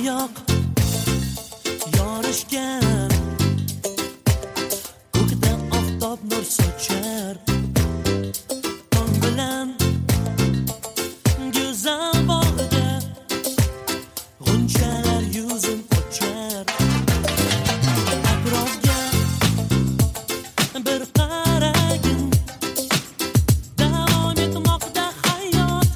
yoq yorishgan, ko'kda oftob nur sochar. Tong bilan go'zal bog'ida g'unchalar yuzin ochar. Atrofga bir qaragin, davom etmoqda hayot.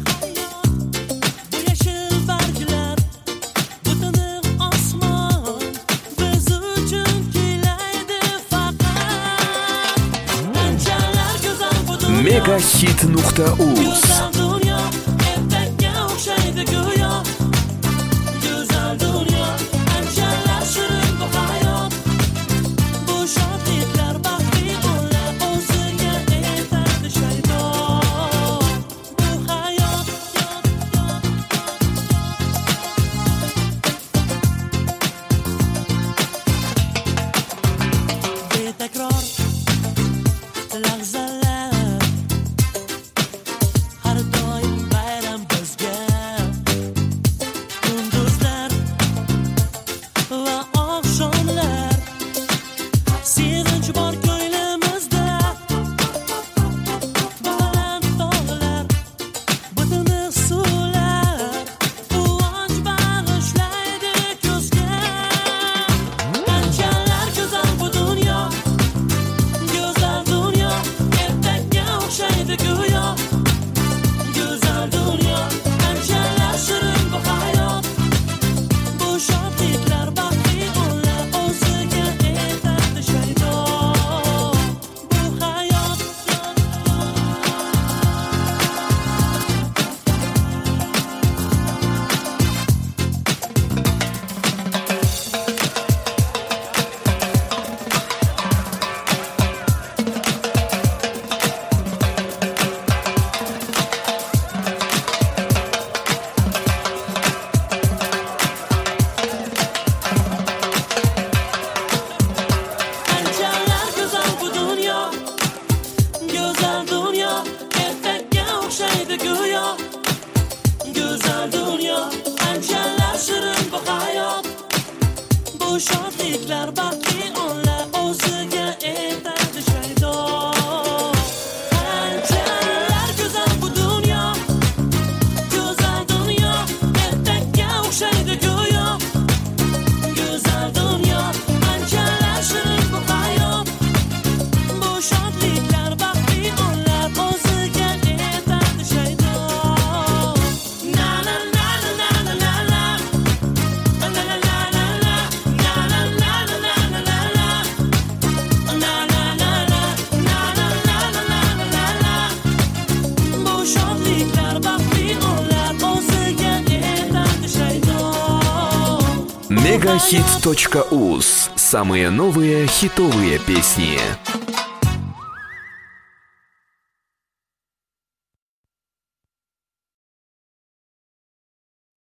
Bu yashil barglar, bu tiniq osmon biz uchun kuylaydi faqat. Qanchalar go'zal bu dunyo, Megahit.uz. go'zal dunyo, ertakka o'xshaydi go'yo. Go'zal dunyo, qanchalar shirin bu hayot. Bu shodliklar baxtli onlar o'ziga aytadi shaydon. Bu hayot betakror lahzalar, har doim bayram bizga. Kunduzlar va oqshomlar, sevinch bor ko'nglimizda. Baland tog'lar, bu tiniq suvlar, quvonch bag'ishlaydi ko'zga. Qanchalar go'zal bu dunyo, go'zal dunyo, ertakka o'xshaydi go'yo. Go'zal dunyo, qanchalar shirin bu hayot. Bu shodliklar baxtli onlar o'ziga aytadi shaydon. Bu hayot qanchalar go'zal bu dunyo, go'zal dunyo, ertakka o'xshaydi go'yo. Go'zal dunyo, qanchalar shirin bu hayot. Bu shodliklar baxtli onlar o'ziga aytadi shaydon. Qanchalar go'zal bu dunyo, go'zal dunyo, ertakka o'xshaydi go'yo. Go'zal dunyo, qanchalar shirin bu hayot. Bu shodliklar baxtli onlar o'ziga aytadi shaydon. Na na na na na na na, na na na na na, na na na na na na na, na na na na, na na na na na na. Bu shodliklar baxtli onlar o'ziga aytadi shaydon. Megahit.uz. Самые новые хитовые песни.